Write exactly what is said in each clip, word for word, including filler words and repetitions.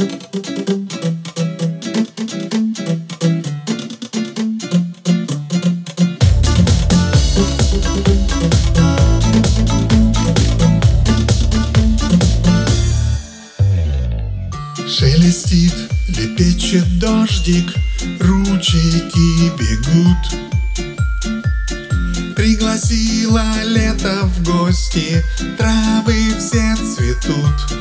Шелестит, лепечет дождик, ручейки бегут. Пригласила лето в гости, травы все цветут.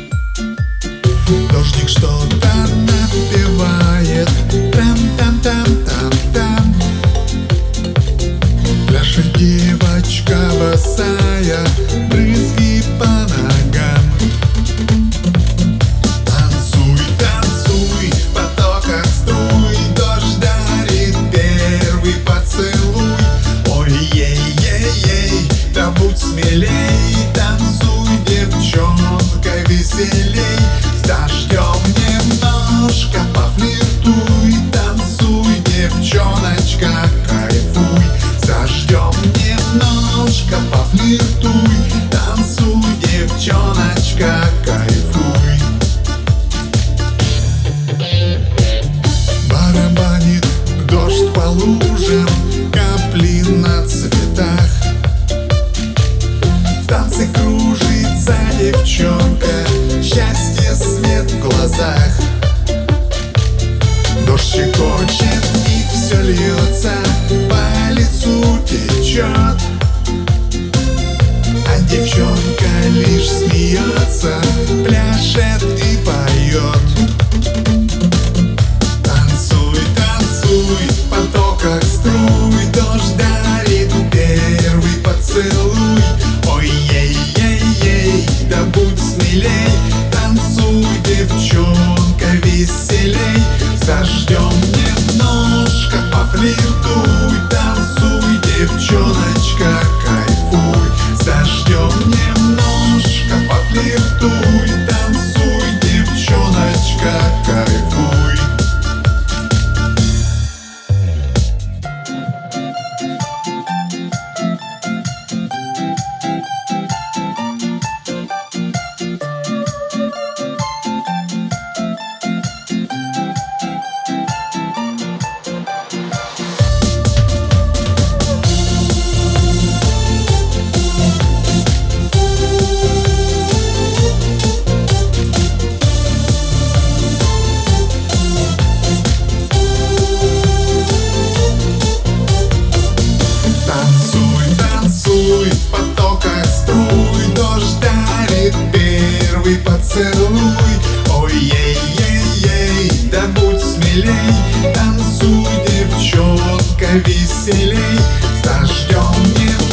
Дождик что-то напевает, там-там-там-там-там. Пляшет девочка босая, брызги по ногам. Танцуй, танцуй, в потоках струй, дождь дарит первый поцелуй. Ой-ей-ей-ей, да будь смелей, танцуй, девчонка, веселей. С дождем немножко пофлиртуй, танцуй, девчоночка, кайфуй. С дождем немножко пофлиртуй, танцуй, девчоночка, кайфуй. Барабанит дождь по лужам, капли на цветах. В танце кружится девчонка, счастье, свет в глазах. Дождь щекочет и все льется, по лицу течет, а девчонка лишь смеется, пляшет и поет. Танцуй, танцуй, в потоках струй, дождь дарит первый поцелуй. Ой-ей-ей-ей, да будь смелей, танцуй, девчонка, веселей. С дождем немножко пофлиртуй, танцуй, девчоночка, кайфуй. С дождем немножко пофлиртуй, танцуй, девчоночка, кайфуй. В потоках струй, дождь дарит первый поцелуй. Ой-ей-ей-ей, да будь смелей, танцуй, девчонка, веселей. С дождем не